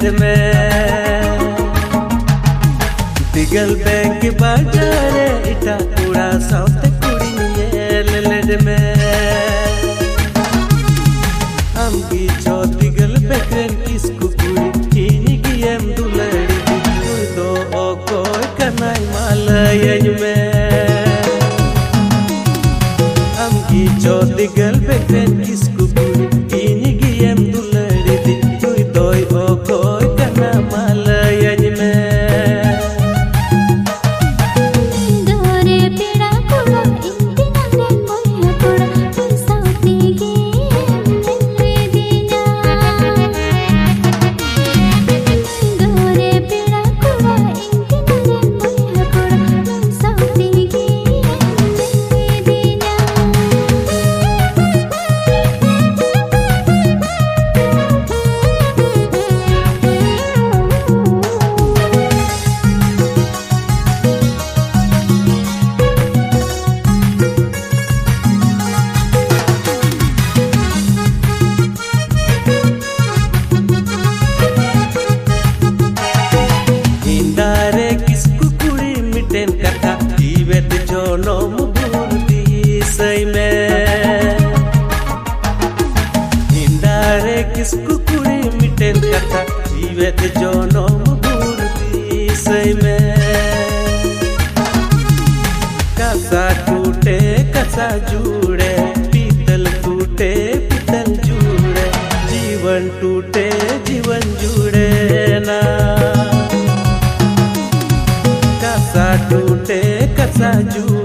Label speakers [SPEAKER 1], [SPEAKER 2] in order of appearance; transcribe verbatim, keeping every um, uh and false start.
[SPEAKER 1] ललड़ में दिगल बैंक बाजार इटा कूड़ा साउथ कुड़ी ललड़ में अम्बी चो दिगल बेकरन किसकु कुड़ी कीनी गियम दुलड़ी तुई दो ओ कोई कनाई मालयन में अम्बी चो दिगल बेकरन किसकु कुड़ी कीनी गियम दुलड़ी तुई दो ओ कोई कना मालयन में किसकु कुड़ी मिटेन कथा जीवत जोनोम बुरती सई में कसा टूटे कसा जुड़े पीतल टूटे पीतल जुड़े जीवन टूटे जीवन जुड़े ना कसा टूटे कसा जुड़े